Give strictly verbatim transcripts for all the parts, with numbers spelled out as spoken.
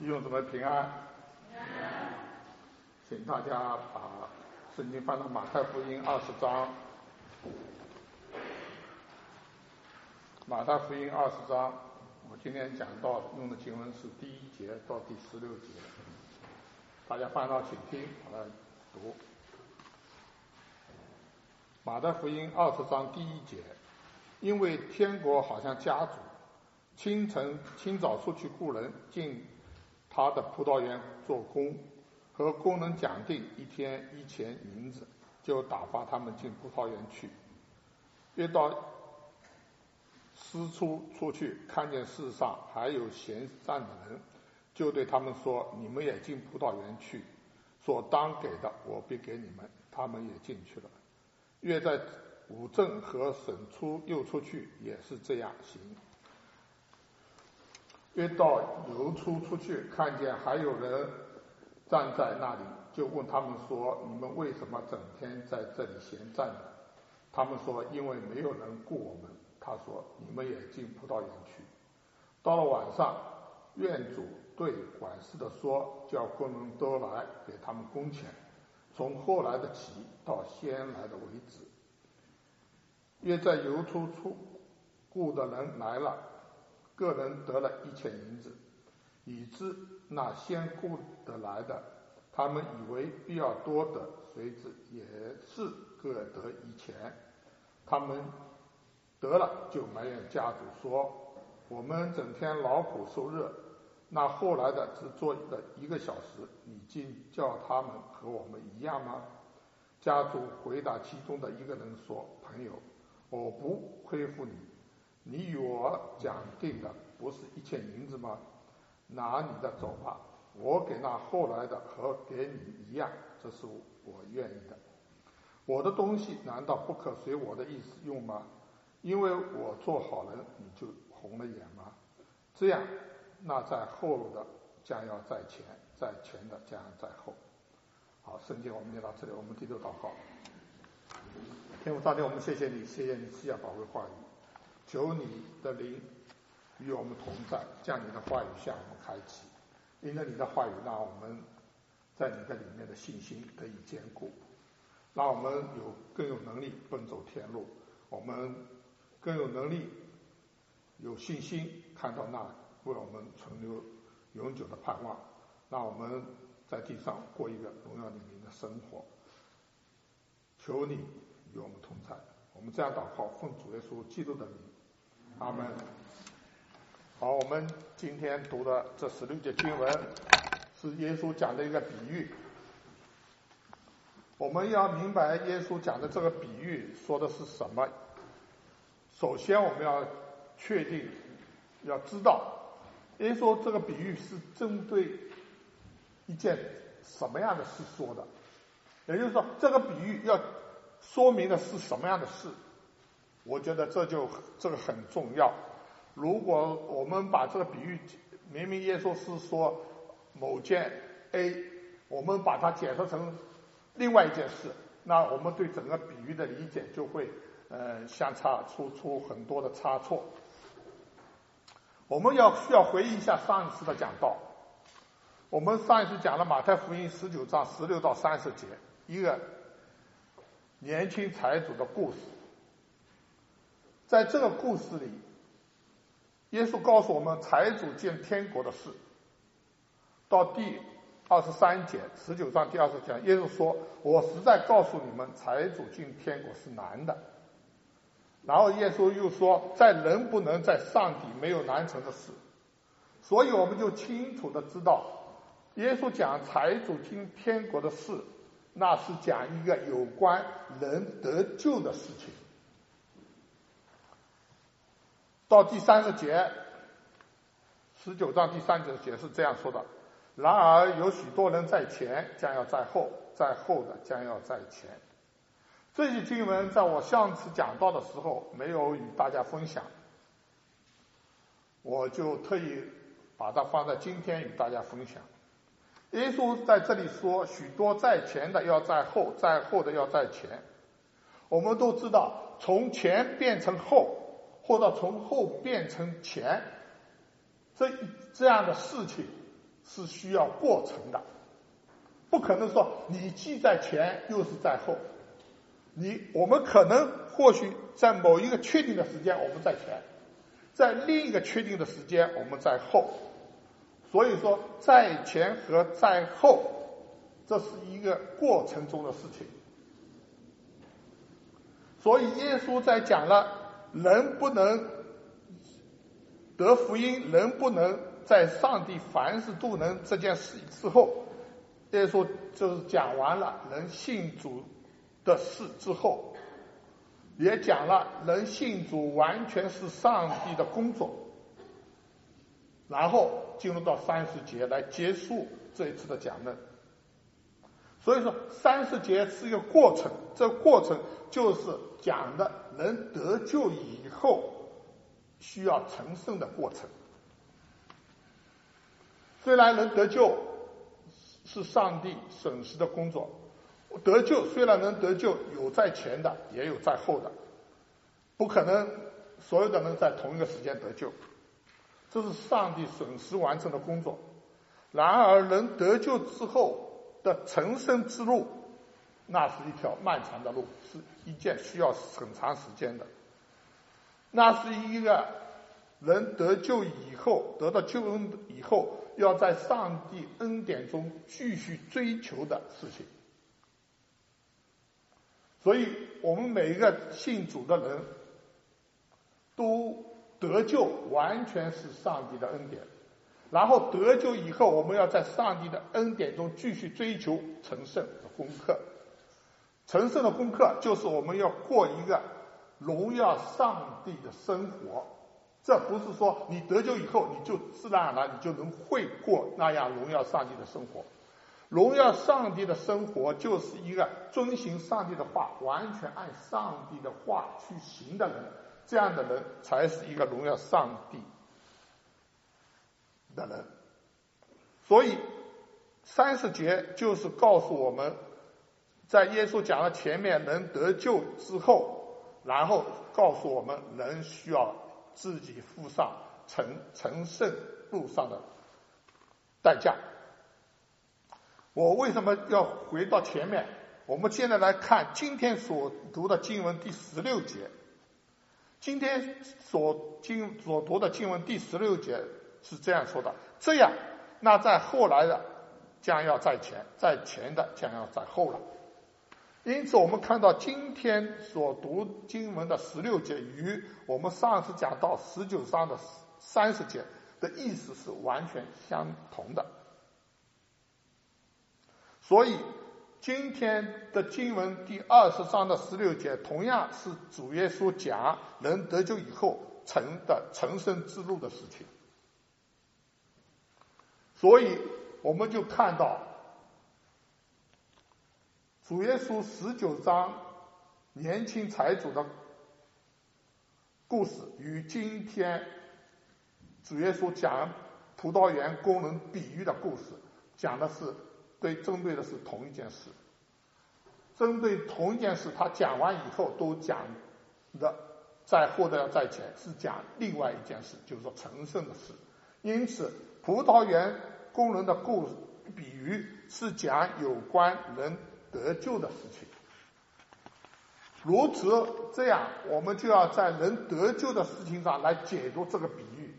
弟兄姊妹平安。请大家把圣经翻到马太福音二十章。马太福音二十章，我今天讲到用的经文是第一节到第十六节，大家翻到请听，我来读。马太福音二十章第一节，因为天国好像家主，清晨清早出去雇人进他的葡萄园做工，和工人讲定一天一钱银子，就打发他们进葡萄园去。约到私出出去，看见世上还有闲散的人，就对他们说：你们也进葡萄园去，所当给的我必给你们。他们也进去了。约在午正和审出又出去，也是这样行。约到游出出去，看见还有人站在那里，就问他们说：你们为什么整天在这里闲站呢？他们说：因为没有人雇我们。他说：你们也进葡萄园去。到了晚上，院主对管事的说：叫工人都来，给他们工钱，从后来的起到先来的为止。约在游出出雇的人来了，个人得了一钱银子，以致那先雇的来的，他们以为必要多的，随之也是各得一钱。他们得了，就埋怨家主说：我们整天劳苦受热，那后来的只做了一个小时，你竟叫他们和我们一样吗？家主回答其中的一个人说：朋友，我不亏负你，你与我讲定的不是一钱银子吗？拿你的走吧，我给那后来的和给你一样，这是我愿意的。我的东西难道不可随我的意思用吗？因为我做好人，你就红了眼吗？这样，那在后的将要在前，在前的将要在后。好，圣经我们念到这里，我们低头祷告。天父上帝，我们谢谢你，谢谢你赐下宝贵话语，求你的灵与我们同在，将你的话语向我们开启。因着你的话语，让我们在你的里面的信心得以坚固，让我们有更有能力奔走天路，我们更有能力有信心看到那为我们存留永久的盼望，让我们在地上过一个荣耀你名的生活。求你与我们同在，我们这样祷告，奉主耶稣基督的名，阿门。好，我们今天读的这十六节经文是耶稣讲的一个比喻。我们要明白耶稣讲的这个比喻说的是什么。首先我们要确定，要知道耶稣这个比喻是针对一件什么样的事说的，也就是说这个比喻要说明的是什么样的事。我觉得这就这个很重要。如果我们把这个比喻，明明耶稣是说某件 A， 我们把它解释成另外一件事，那我们对整个比喻的理解就会呃相差出出很多的差错。我们要需要回忆一下上一次的讲道。我们上一次讲了马太福音十九章十六到三十节，一个年轻财主的故事。在这个故事里，耶稣告诉我们财主进天国的事。到第二十三节，十九章第二十节，耶稣说：我实在告诉你们，财主进天国是难的。然后耶稣又说，在人不能，在上帝没有难成的事。所以我们就清楚的知道，耶稣讲财主进天国的事，那是讲一个有关人得救的事情。到第三十节，十九章第三十节是这样说的：然而有许多人在前，将要在后；在后的将要在前。这些经文在我上次讲到的时候没有与大家分享，我就特意把它放在今天与大家分享。耶稣在这里说，许多在前的要在后，在后的要在前。我们都知道，从前变成后，或者从后变成前，这这样的事情是需要过程的，不可能说你既在前又是在后。你我们可能或许在某一个确定的时间我们在前，在另一个确定的时间我们在后。所以说在前和在后，这是一个过程中的事情。所以耶稣在讲了人不能得福音，人不能在上帝凡事都能这件事之后，耶稣就是讲完了人信主的事之后，也讲了人信主完全是上帝的工作，然后进入到三十节来结束这一次的讲论。所以说三十节是一个过程，这个过程就是讲的人得救以后需要成圣的过程。虽然人得救是上帝审视的工作，得救虽然能得救，有在前的也有在后的，不可能所有的人在同一个时间得救，这是上帝审视完成的工作。然而人得救之后的成圣之路，那是一条漫长的路，是一件需要很长时间的。那是一个人得救以后，得到救恩以后，要在上帝恩典中继续追求的事情。所以我们每一个信主的人都得救完全是上帝的恩典，然后得救以后，我们要在上帝的恩典中继续追求成圣的功课。成圣的功课就是我们要过一个荣耀上帝的生活。这不是说你得救以后你就自然而然你就能会过那样荣耀上帝的生活。荣耀上帝的生活就是一个遵行上帝的话，完全按上帝的话去行的人，这样的人才是一个荣耀上帝的人。所以三十节就是告诉我们，在耶稣讲了前面人得救之后，然后告诉我们人需要自己付上成成圣路上的代价。我为什么要回到前面？我们现在来看今天所读的经文第十六节。今天所经所读的经文第十六节是这样说的：这样，那在后来的将要在前，在前的将要在后了。因此我们看到今天所读经文的十六节与我们上次讲到十九章的三十节的意思是完全相同的。所以今天的经文第二十章的十六节同样是主耶稣讲人得救以后成的成圣之路的事情。所以我们就看到主耶稣十九章年轻财主的故事与今天主耶稣讲葡萄园工人比喻的故事讲的是对针对的是同一件事，针对同一件事，他讲完以后都讲的在后的要在前，是讲另外一件事，就是说成圣的事。因此葡萄园工人的故事比喻是讲有关人得救的事情。如此这样，我们就要在人得救的事情上来解读这个比喻。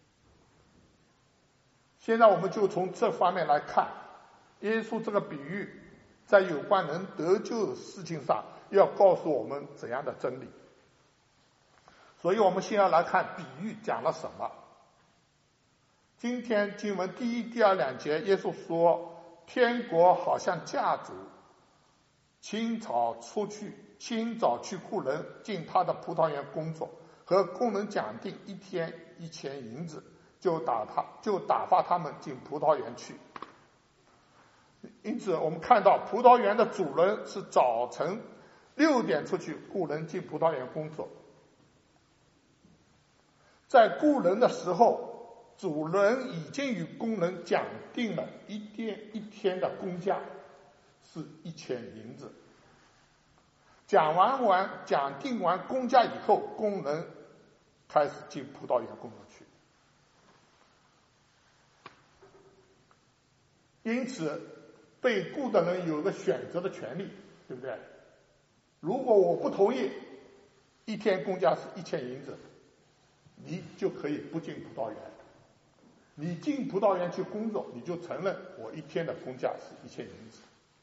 现在我们就从这方面来看耶稣这个比喻在有关人得救的事情上要告诉我们怎样的真理。所以我们先要来看比喻讲了什么。今天经文第一第二两节耶稣说，天国好像家主清早出去清早去雇人进他的葡萄园工作，和工人讲定一天一钱银子，就打他就打发他们进葡萄园去。因此我们看到葡萄园的主人是早晨六点出去雇人进葡萄园工作。在雇人的时候，主人已经与工人讲定了一天一天的工价是一钱银子。讲完完讲定完工价以后，工人开始进葡萄园工作去。 因此被雇的人有个选择的权利，对不对？如果我不同意，一天工价是一千银子，你就可以不进葡萄园。你进葡萄园去工作，你就承认我一天的工价是一千银子。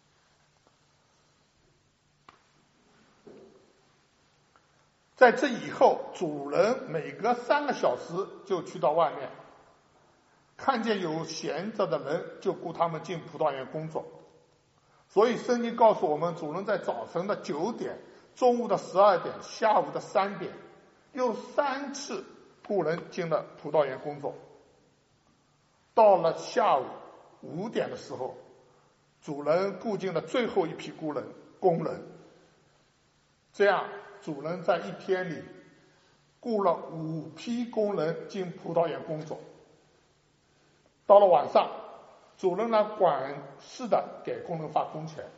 在这以后，主人每隔三个小时就去到外面，看见有闲着的人，就雇他们进葡萄园工作。所以圣经告诉我们，主人在早晨的九点、中午的十二点、下午的三点，又三次雇人进了葡萄园工作。到了下午五点的时候，主人雇进了最后一批工人工人。这样，主人在一天里雇了五批工人进葡萄园工作。到了晚上，主人呢管事的给工人发工钱。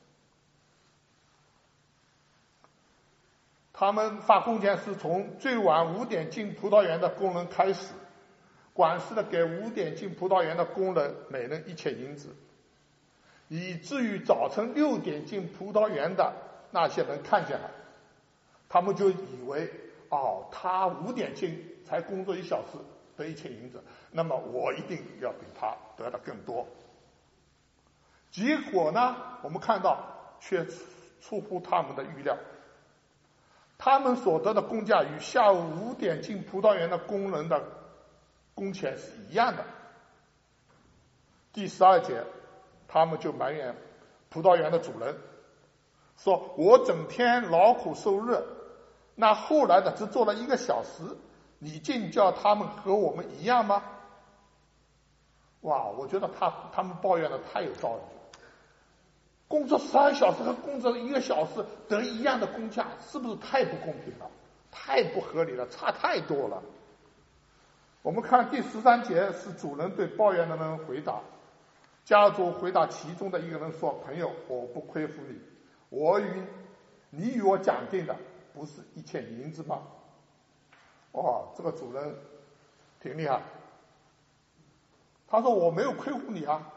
他们发工钱是从最晚五点进葡萄园的工人开始，管事的给五点进葡萄园的工人每人一千银子，以至于早晨六点进葡萄园的那些人看见了，他们就以为哦，他五点进才工作一小时得一千银子，那么我一定要比他得的更多。结果呢，我们看到却出乎他们的预料，他们所得的工价与下午五点进葡萄园的工人的工钱是一样的。第十二节，他们就埋怨葡萄园的主人，说我整天劳苦受热，那后来的只做了一个小时，你竟叫他们和我们一样吗？哇，我觉得他他们抱怨的太有道理了。工作十二小时和工作一个小时得一样的工价，是不是太不公平了？太不合理了，差太多了。我们看第十三节是主人对抱怨的人回答。家主回答其中的一个人说：“朋友，我不亏负你，我与你与我讲定的不是一千银子吗？”哇，这个主人挺厉害。他说：“我没有亏负你啊。”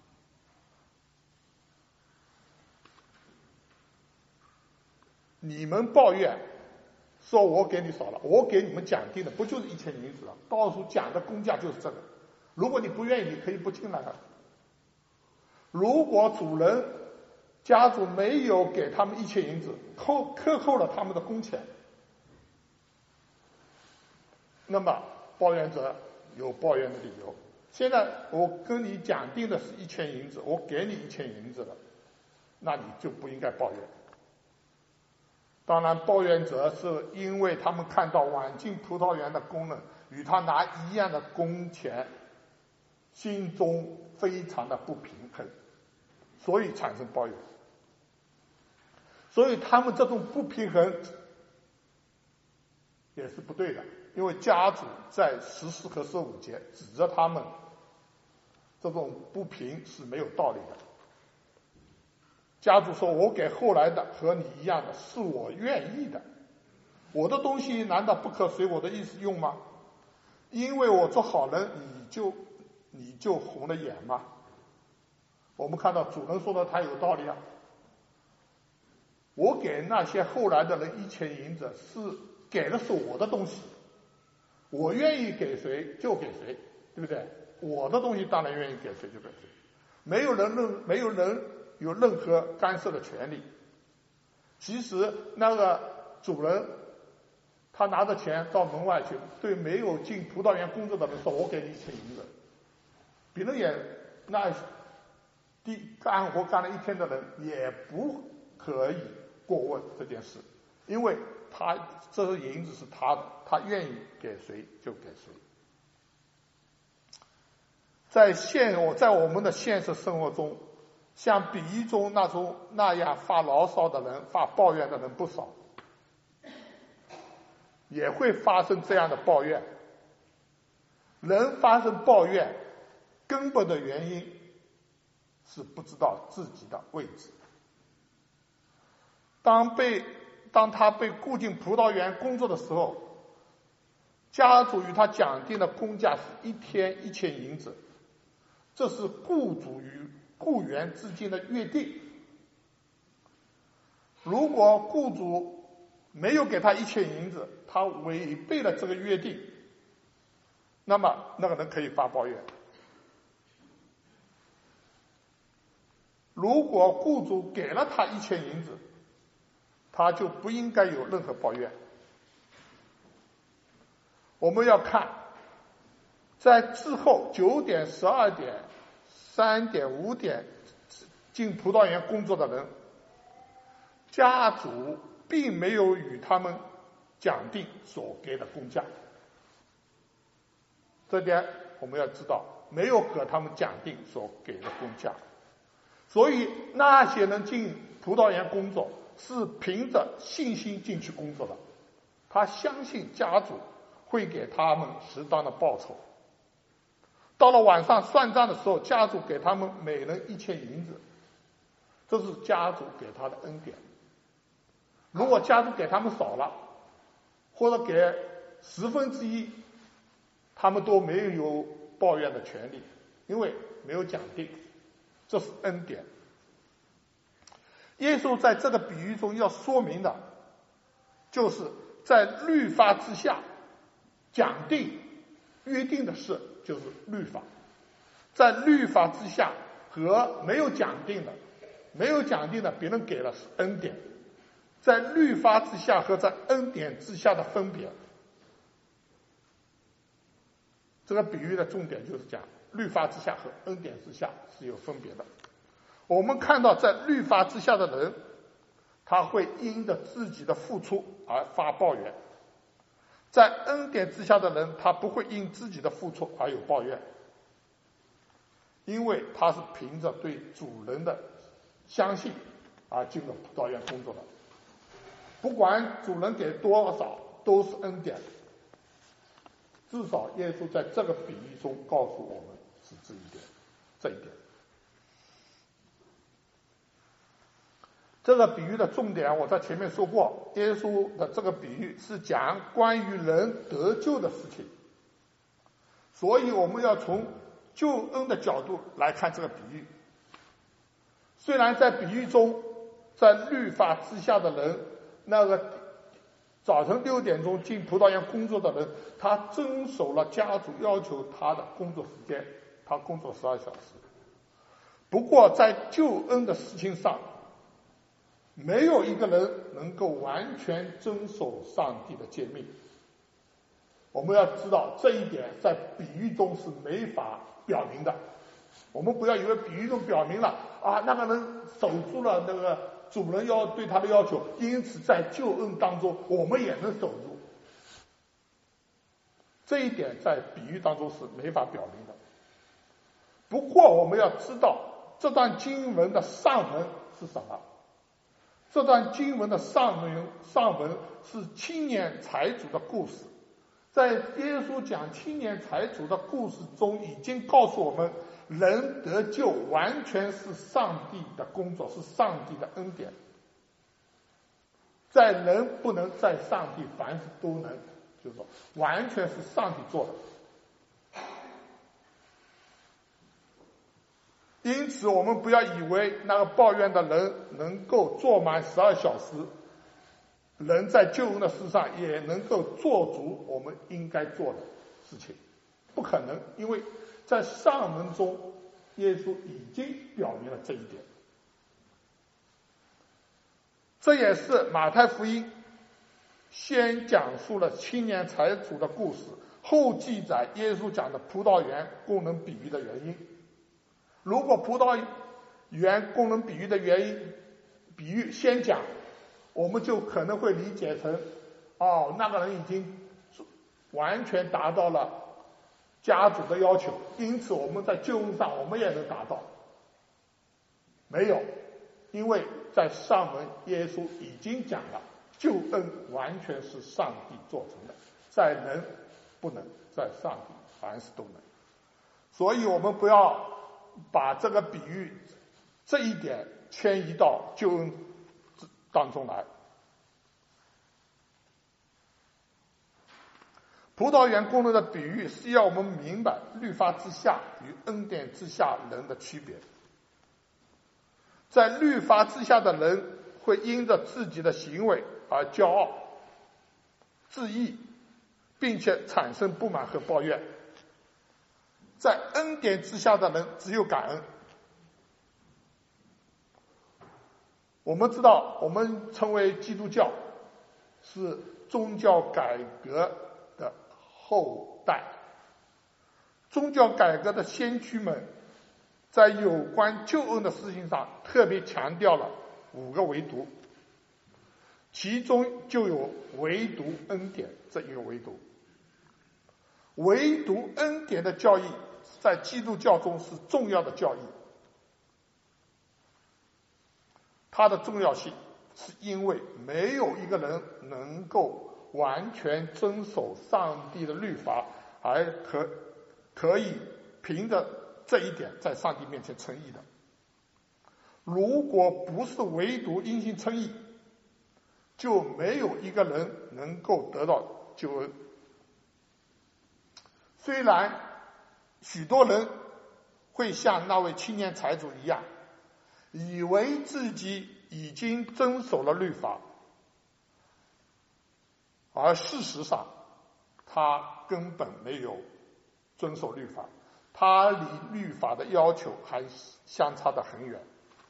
你们抱怨说我给你少了，我给你们讲定的不就是一千银子啊？到处讲的工价就是这个。如果你不愿意，你可以不进来的。如果主人家主没有给他们一千银子，扣克扣了他们的工钱，那么抱怨者有抱怨的理由。现在我跟你讲定的是一千银子，我给你一千银子了，那你就不应该抱怨。当然，抱怨者是因为他们看到晚进葡萄园的工人与他拿一样的工钱，心中非常的不平衡，所以产生抱怨。所以他们这种不平衡也是不对的，因为家主在十四和十五节指着他们这种不平是没有道理的。家主说：“我给后来的和你一样的，是我愿意的。我的东西难道不可随我的意思用吗？因为我做好人，你就你就红了眼吗？”我们看到主人说的他有道理啊。我给那些后来的人一千银子，是给的是我的东西，我愿意给谁就给谁，对不对？我的东西当然愿意给谁就给谁，没有人任没有人有任何干涉的权利。其实那个主人他拿着钱到门外去，对没有进葡萄园工作的人说：“我给你一千银子。”别人也那第干活干了一天的人也不可以过问这件事，因为他这个银子是他的，他愿意给谁就给谁。在现我在我们的现实生活中，像比喻中那种那样发牢骚的人、发抱怨的人不少，也会发生这样的抱怨。人发生抱怨，根本的原因是不知道自己的位置。当被当他被雇进葡萄园工作的时候，家主与他讲定的工价是一天一千银子。 这是雇主与雇员之间的约定。如果雇主没有给他一千银子，他违背了这个约定，那么那个人可以发抱怨。如果雇主给了他一千银子，他就不应该有任何抱怨。我们要看，在之后九点、十二点、三点、五点进葡萄园工作的人，家主并没有与他们讲定所给的工价，这点我们要知道，没有和他们讲定所给的工价。所以那些人进葡萄园工作是凭着信心进去工作的，他相信家主会给他们适当的报酬。到了晚上算账的时候，家主给他们每人一千银子，这是家主给他的恩典。如果家主给他们少了，或者给十分之一，他们都没有抱怨的权利，因为没有讲定，这是恩典。耶稣在这个比喻中要说明的，就是在律法之下讲定约定的事，就是律法。在律法之下和没有讲定的，没有讲定的别人给了是恩典。在律法之下和在恩典之下的分别，这个比喻的重点就是讲律法之下和恩典之下是有分别的。我们看到在律法之下的人，他会因着自己的付出而发抱怨；在恩典之下的人，他不会因自己的付出而有抱怨，因为他是凭着对主人的相信而进入葡萄园工作的。不管主人给多少，都是恩典。至少耶稣在这个比喻中告诉我们是这一点，这一点。这个比喻的重点我在前面说过，耶稣的这个比喻是讲关于人得救的事情，所以我们要从救恩的角度来看这个比喻。虽然在比喻中，在律法之下的人，那个早晨六点钟进葡萄园工作的人，他遵守了家主要求他的工作时间，他工作十二小时。不过在救恩的事情上，没有一个人能够完全遵守上帝的诫命。我们要知道这一点在比喻中是没法表明的。我们不要以为比喻中表明了啊，那个人守住了那个主人要对他的要求，因此在救恩当中我们也能守住。这一点在比喻当中是没法表明的。不过我们要知道这段经文的上文是什么？这段经文的上文上文是青年财主的故事。在耶稣讲青年财主的故事中，已经告诉我们，人得救完全是上帝的工作，是上帝的恩典。在人不能，在上帝凡事都能，就是说完全是上帝做的。因此我们不要以为那个抱怨的人能够做满十二小时，人在救恩的事上也能够做足我们应该做的事情，不可能。因为在上文中耶稣已经表明了这一点。这也是马太福音先讲述了青年财主的故事，后记载耶稣讲的葡萄园功能比喻的原因。如果葡萄园功能比喻的原因比喻先讲，我们就可能会理解成，哦，那个人已经完全达到了家主的要求，因此我们在救恩上我们也能达到。没有，因为在上文耶稣已经讲了，救恩完全是上帝做成的，在人不能，在上帝凡事都能。所以我们不要把这个比喻这一点迁移到救恩当中来。 葡萄园工人的比喻是要我们明白律法之下与恩典之下人的区别。在律法之下的人会因着自己的行为而骄傲、自义，并且产生不满和抱怨。在恩典之下的人只有感恩。我们知道，我们称为基督教，是宗教改革的后代。宗教改革的先驱们在有关救恩的事情上特别强调了五个唯独，其中就有唯独恩典这一个唯独。唯独恩典的教义在基督教中是重要的教义，它的重要性是因为没有一个人能够完全遵守上帝的律法，而可可以凭着这一点在上帝面前称义的。如果不是唯独因信称义，就没有一个人能够得到救恩。虽然许多人会像那位青年财主一样，以为自己已经遵守了律法，而事实上他根本没有遵守律法，他离律法的要求还相差得很远。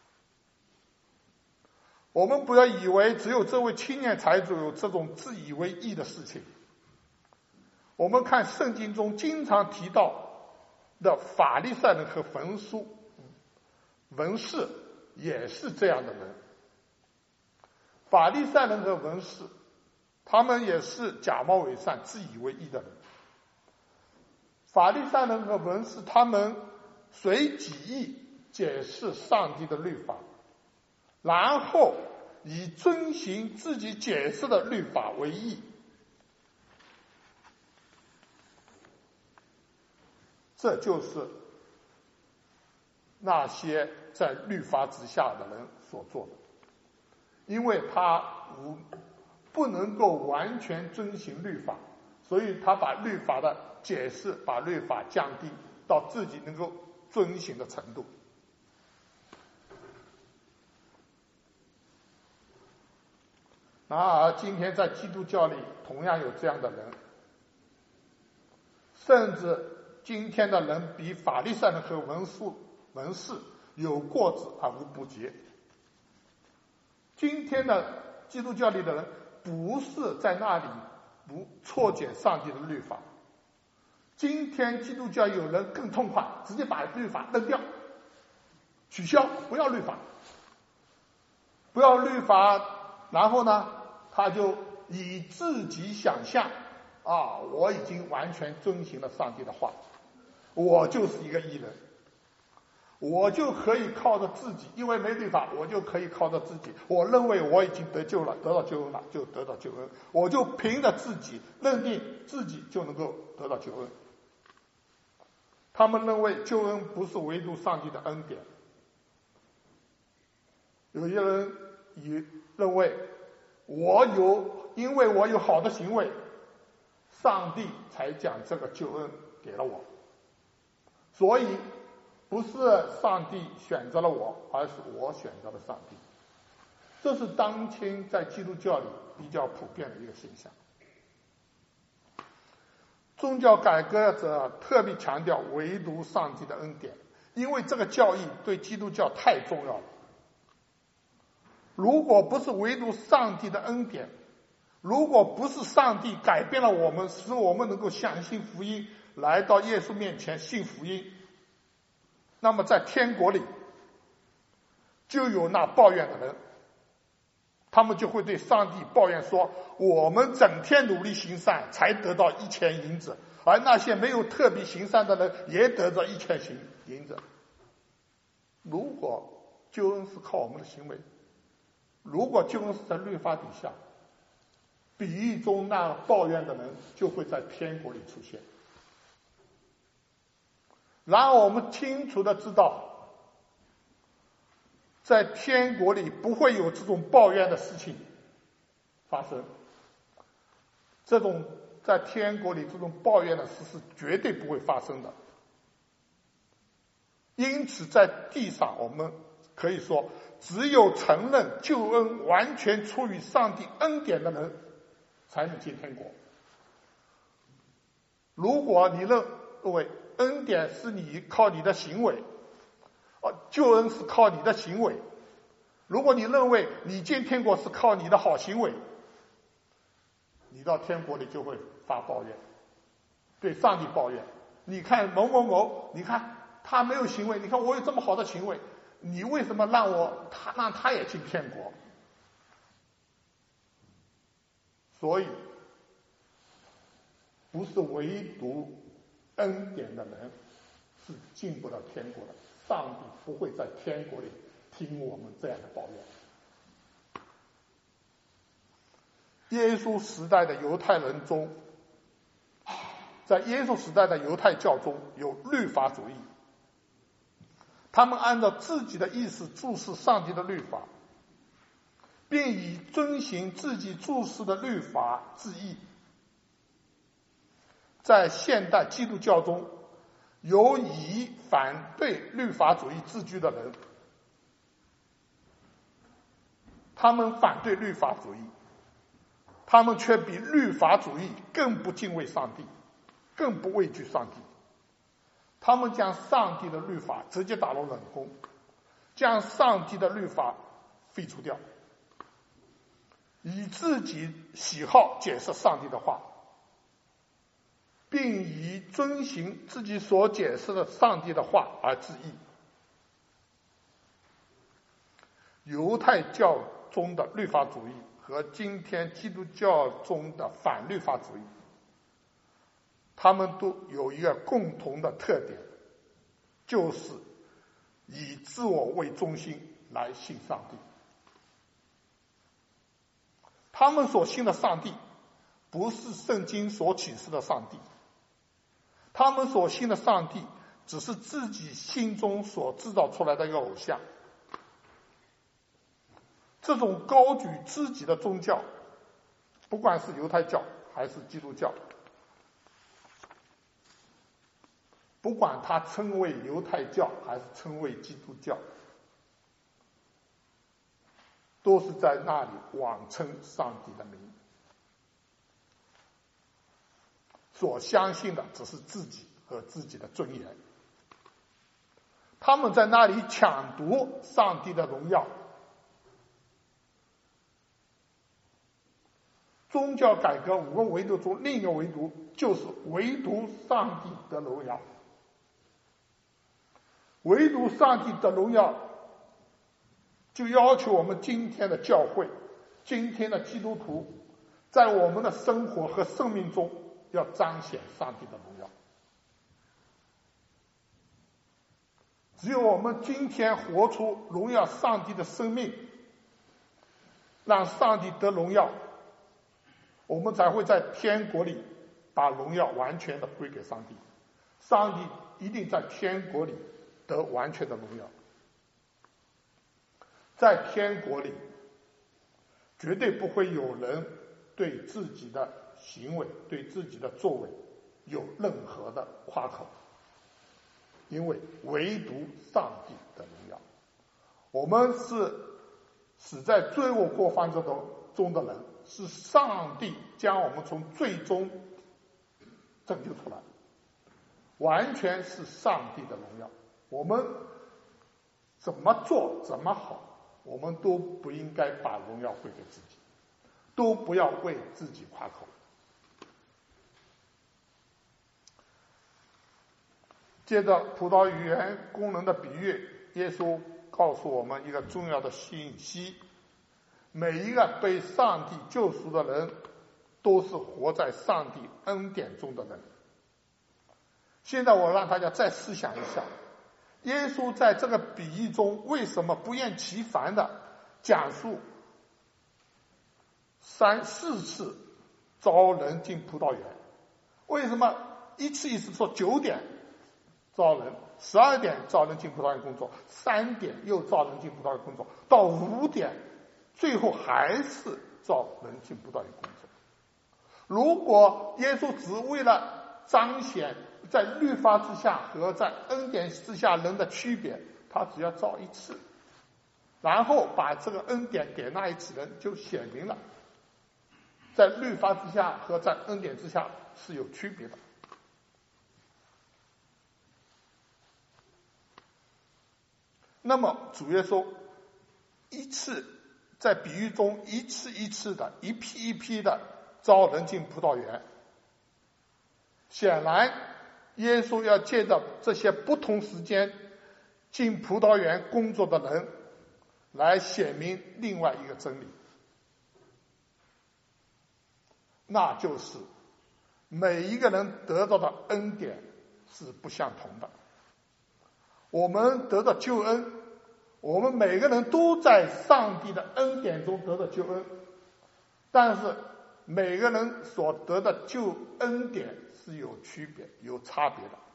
我们不要以为只有这位青年财主有这种自以为义的事情。我们看圣经中经常提到的法利赛人和文书文士也是这样的人。法利赛人和文士，他们也是假冒伪善、自以为义的人。法利赛人和文士，他们随己意解释上帝的律法，然后以遵行自己解释的律法为义。这就是那些在律法之下的人所做的，因为他无不能够完全遵行律法，所以他把律法的解释，把律法降低到自己能够遵行的程度。然而今天在基督教里同样有这样的人，甚至今天的人比法利赛人和文士文士有过之而无不及。今天的基督教里的人不是在那里不错解上帝的律法，今天基督教有人更痛快，直接把律法扔掉，取消，不要律法，不要律法，然后呢，他就以自己想象啊，我已经完全遵行了上帝的话，我就是一个义人，我就可以靠着自己，因为没律法，我就可以靠着自己，我认为我已经得救了，得到救恩了，就得到救恩，我就凭着自己认定自己就能够得到救恩。他们认为救恩不是唯独上帝的恩典。有些人也认为我有，因为我有好的行为，上帝才将这个救恩给了我，所以不是上帝选择了我，而是我选择了上帝。这是当今在基督教里比较普遍的一个现象。宗教改革者特别强调唯独上帝的恩典，因为这个教义对基督教太重要了。如果不是唯独上帝的恩典，如果不是上帝改变了我们，使我们能够相信福音，来到耶稣面前信福音，那么在天国里就有那抱怨的人，他们就会对上帝抱怨说，我们整天努力行善才得到一钱银子，而那些没有特别行善的人也得到一钱银子。如果救恩是靠我们的行为，如果救恩是在律法底下，比喻中那抱怨的人就会在天国里出现。然而我们清楚的知道，在天国里不会有这种抱怨的事情发生，这种在天国里这种抱怨的事是绝对不会发生的。因此在地上我们可以说，只有承认救恩完全出于上帝恩典的人才能进天国。如果你认为恩典是你靠你的行为，救恩是靠你的行为，如果你认为你进天国是靠你的好行为，你到天国里就会发抱怨，对上帝抱怨。你看某某某，你看他没有行为，你看我有这么好的行为，你为什么让我他让他也进天国？所以不是唯独恩典的人是进不了天国的，上帝不会在天国里听我们这样的抱怨。耶稣时代的犹太人中，在耶稣时代的犹太教中有律法主义，他们按照自己的意思注释上帝的律法，并以遵行自己注释的律法自义。在现代基督教中，有以反对律法主义自居的人，他们反对律法主义，他们却比律法主义更不敬畏上帝，更不畏惧上帝。他们将上帝的律法直接打入冷宫，将上帝的律法废除掉，以自己喜好解释上帝的话，并以遵行自己所解释的上帝的话而自义。犹太教中的律法主义和今天基督教中的反律法主义，他们都有一个共同的特点，就是以自我为中心来信上帝。他们所信的上帝不是圣经所启示的上帝，他们所信的上帝只是自己心中所制造出来的一个偶像。这种高举自己的宗教，不管是犹太教还是基督教，不管它称为犹太教还是称为基督教，都是在那里妄称上帝的名，所相信的只是自己和自己的尊严。他们在那里抢夺上帝的荣耀。宗教改革五个维度中另一个维度就是唯独上帝的荣耀。唯独上帝的荣耀，就要求我们今天的教会，今天的基督徒，在我们的生活和生命中要彰显上帝的荣耀。只有我们今天活出荣耀上帝的生命，让上帝得荣耀，我们才会在天国里把荣耀完全的归给上帝。上帝一定在天国里得完全的荣耀。在天国里，绝对不会有人对自己的行为、对自己的作为有任何的夸口，因为唯独上帝的荣耀。我们是死在罪恶过犯中的人，是上帝将我们从罪中拯救出来，完全是上帝的荣耀。我们怎么做怎么好，我们都不应该把荣耀归给自己，都不要为自己夸口。接着葡萄园工人的比喻，耶稣告诉我们一个重要的信息：每一个被上帝救赎的人，都是活在上帝恩典中的人。现在我让大家再思想一下，耶稣在这个比喻中为什么不厌其烦地讲述三四次招人进葡萄园？为什么一次一次说九点招人，十二点招人进葡萄园工作，三点又招人进葡萄园工作，到五点最后还是招人进葡萄园工作？ 如果耶稣只为了彰显在律法之下和在恩典之下人的区别，他只要造一次，然后把这个恩典给那一次人，就显明了在律法之下和在恩典之下是有区别的。那么主耶稣一次在比喻中一次一次的一批一批的招人进葡萄园，显然耶稣要借着这些不同时间进葡萄园工作的人来显明另外一个真理，那就是每一个人得到的恩典是不相同的。我们得到救恩，我们每个人都在上帝的恩典中得到救恩，但是每个人所得的救恩典是有区别有差别的。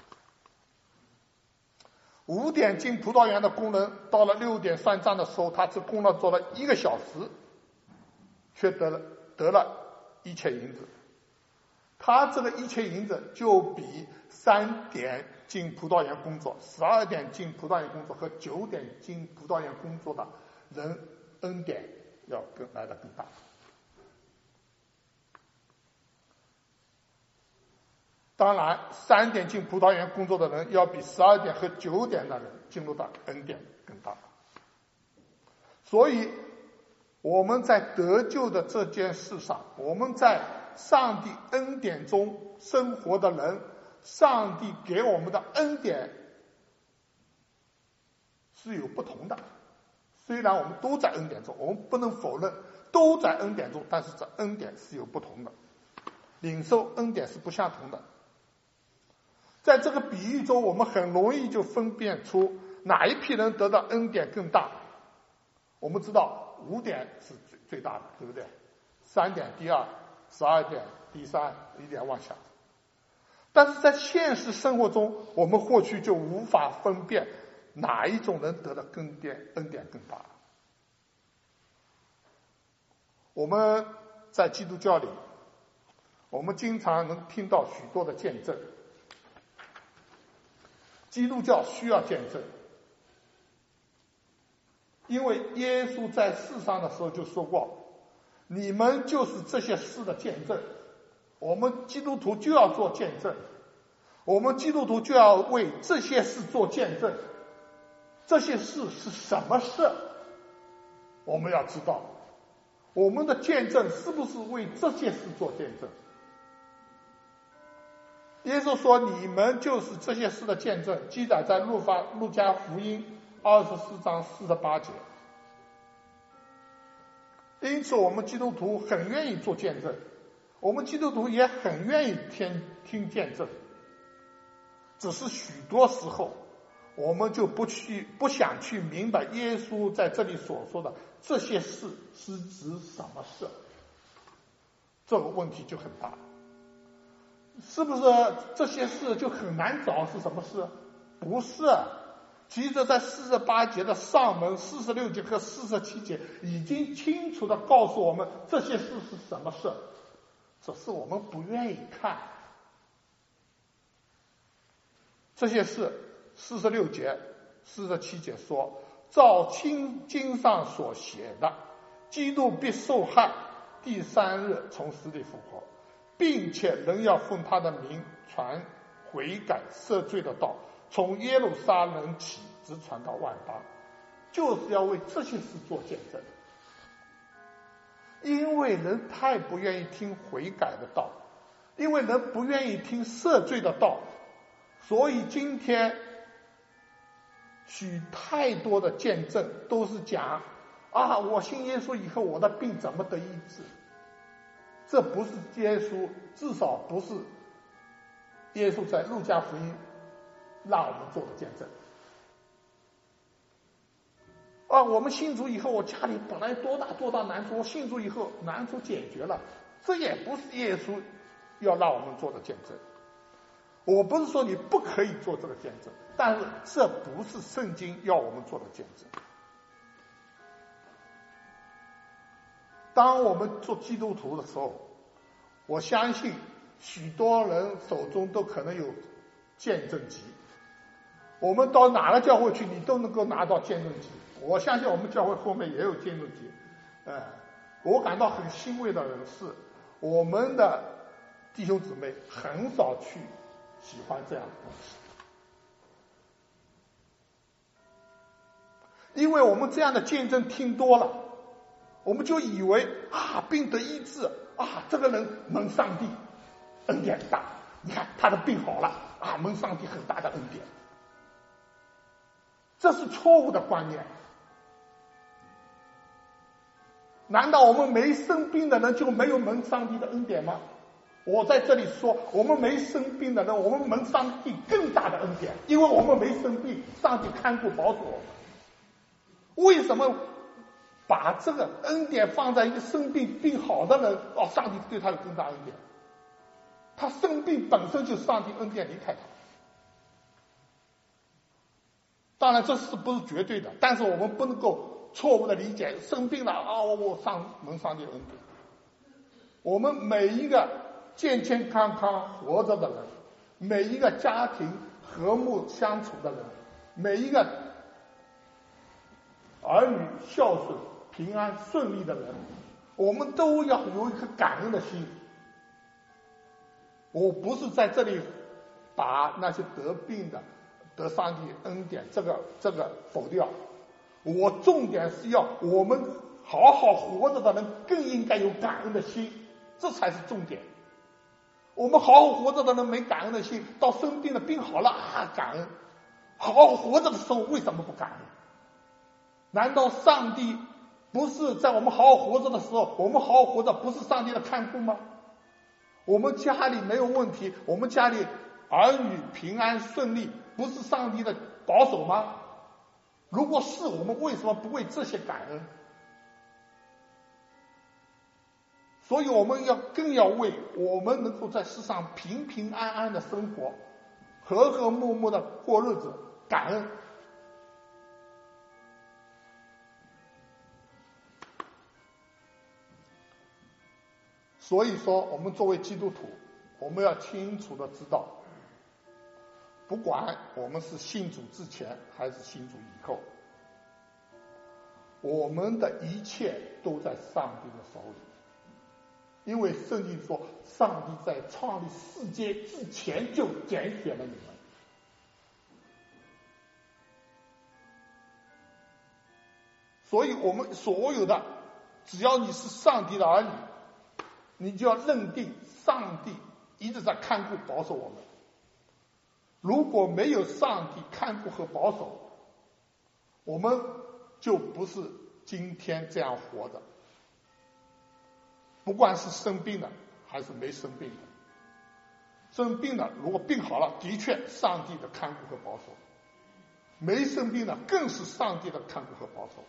五点进葡萄园的工人到了六点算账的时候，他只工了做了一个小时，却得了得了一切银子。他这个一切银子就比三点进葡萄园工作、十二点进葡萄园工作和九点进葡萄园工作的人恩典要更来得更大。当然，三点进葡萄园工作的人要比十二点和九点的人进入的恩典更大。所以我们在得救的这件事上，我们在上帝恩典中生活的人，上帝给我们的恩典是有不同的。虽然我们都在恩典中，我们不能否认都在恩典中，但是这恩典是有不同的，领受恩典是不相同的。在这个比喻中，我们很容易就分辨出哪一批人得到恩典更大。我们知道五点是最最大的，对不对？三点第二，十二点第三，一点往下。但是在现实生活中，我们或许就无法分辨哪一种人得的恩典恩典更大。我们在基督教里，我们经常能听到许多的见证。基督教需要见证，因为耶稣在世上的时候就说过，你们就是这些事的见证。我们基督徒就要做见证，我们基督徒就要为这些事做见证。这些事是什么事？我们要知道，我们的见证是不是为这些事做见证？耶稣说，你们就是这些事的见证，记载在路法路加福音二十四章四十八节。因此我们基督徒很愿意做见证，我们基督徒也很愿意听听见证，只是许多时候我们就不去不想去明白耶稣在这里所说的这些事是指什么事，这个问题就很大。是不是这些事就很难找是什么事？不是，其实在四十八节的上文、四十六节和四十七节已经清楚地告诉我们这些事是什么事，只是我们不愿意看。这些事，四十六节、四十七节说，照经经上所写的，基督必受害，第三日从死里复活，并且人要奉他的名传悔改赦罪的道，从耶路撒冷起直传到万邦，就是要为这些事做见证。因为人太不愿意听悔改的道，因为人不愿意听赦罪的道，所以今天许太多的见证都是讲啊，我信耶稣以后我的病怎么得医治。这不是耶稣，至少不是耶稣在路加福音让我们做的见证。啊，我们信主以后，我家里本来多大多大难处，我信主以后难处解决了，这也不是耶稣要让我们做的见证。我不是说你不可以做这个见证，但是这不是圣经要我们做的见证。当我们做基督徒的时候， 我相信许多人手中都可能有见证集，我们到哪个教会去，你都能够拿到见证集。我相信我们教会后面也有见证集。呃，我感到很欣慰的人是，我们的弟兄姊妹很少去喜欢这样的东西，因为我们这样的见证听多了，我们就以为啊，病得医治啊，这个人蒙上帝恩典大，你看他的病好了啊，蒙上帝很大的恩典。这是错误的观念。难道我们没生病的人就没有蒙上帝的恩典吗？我在这里说，我们没生病的人，我们蒙上帝更大的恩典，因为我们没生病，上帝看顾保守我们。为什么把这个恩典放在一个生病病好的人？哦，上帝对他有更大恩典。他生病本身就是上帝恩典离开他。当然这是不是绝对的，但是我们不能够错误的理解生病了啊，我上蒙上帝恩典。我们每一个健健康康活着的人，每一个家庭和睦相处的人，每一个儿女孝顺平安顺利的人，我们都要有一颗感恩的心。我不是在这里把那些得病的得上帝恩典这个这个否掉，我重点是要我们好好活着的人更应该有感恩的心，这才是重点。我们好好活着的人没感恩的心，到生病了病好了啊感恩，好好活着的时候为什么不感恩？难道上帝不是在我们好好活着的时候，我们好好活着不是上帝的看顾吗？我们家里没有问题，我们家里儿女平安顺利，不是上帝的保守吗？如果是，我们为什么不为这些感恩？所以我们要更要为我们能够在世上平平安安的生活，和和睦睦的过日子感恩。所以说我们作为基督徒，我们要清楚的知道，不管我们是信主之前还是信主以后，我们的一切都在上帝的手里。因为圣经说，上帝在创立世界之前就拣选了你们。所以我们所有的，只要你是上帝的儿女，你就要认定上帝一直在看顾保守我们。如果没有上帝看顾和保守，我们就不是今天这样活着。不管是生病的还是没生病的，生病的如果病好了，的确上帝的看顾和保守；没生病的更是上帝的看顾和保守。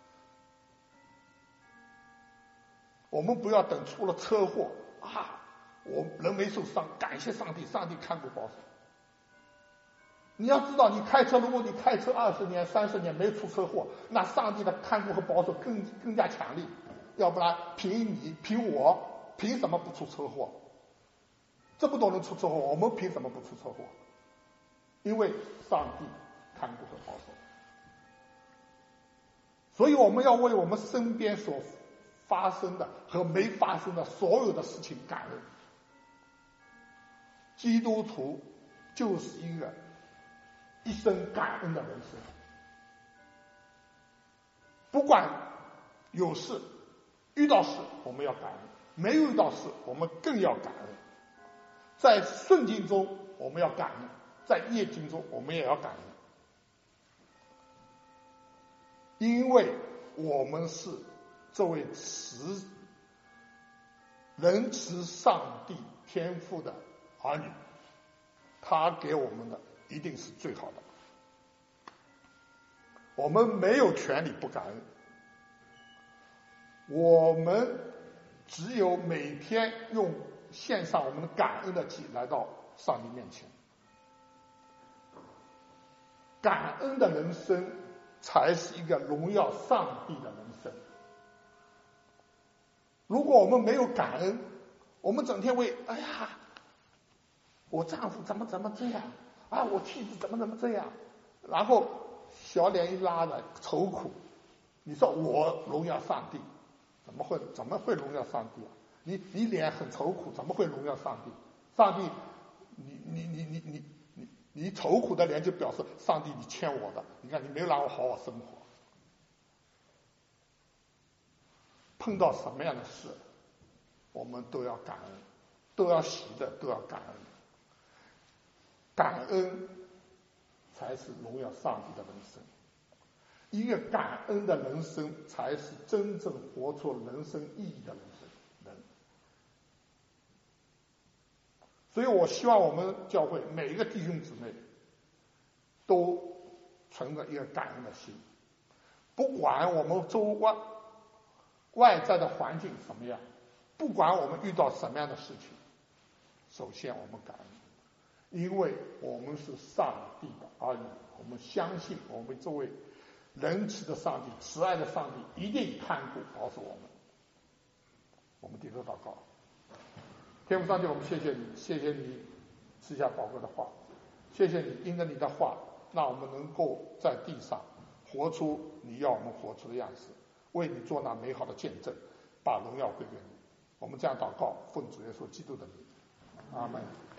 我们不要等出了车祸啊，我人没受伤，感谢上帝，上帝看顾保守。你要知道，你开车，如果你开车二十年、三十年没出车祸，那上帝的看顾和保守更更加强烈。要不然凭你凭我凭什么不出车祸？这么多人出车祸，我们凭什么不出车祸？因为上帝看顾和保守。所以我们要为我们身边所发生的和没发生的所有的事情感恩。基督徒就是一个一生感恩的人生，不管有事遇到事我们要感恩，没有遇到事我们更要感恩。在顺境中我们要感恩，在逆境中我们也要感恩，因为我们是这位慈仁慈上帝天父的儿女，他给我们的一定是最好的，我们没有权利不感恩。我们只有每天用献上我们的感恩的祭来到上帝面前，感恩的人生才是一个荣耀上帝的人生。如果我们没有感恩， 我们整天为哎呀，我丈夫怎么怎么这样啊，我妻子怎么怎么这样，然后小脸一拉的愁苦。你说我荣耀上帝，怎么会怎么会荣耀上帝啊？你你脸很愁苦，怎么会荣耀上帝？上帝，你你你你你你你愁苦的脸就表示上帝你欠我的，你看你没有让我好好生活。碰到什么样的事，我们都要感恩，都要喜的，都要感恩。感恩才是荣耀上帝的人生。一个感恩的人生，才是真正活出人生意义的人生人。所以我希望我们教会每一个弟兄姊妹都存着一个感恩的心，不管我们周外外在的环境什么样，不管我们遇到什么样的事情，首先我们感恩，因为我们是上帝的儿女，我们相信我们这位仁慈的上帝、慈爱的上帝一定看顾保守我们。我们低头祷告。天父上帝，我们谢谢你，谢谢你赐下宝贵的话，谢谢你因着你的话，让我们能够在地上活出你要我们活出的样子，为你做那美好的见证，把荣耀归给你。我们这样祷告，奉主耶稣基督的名，阿门。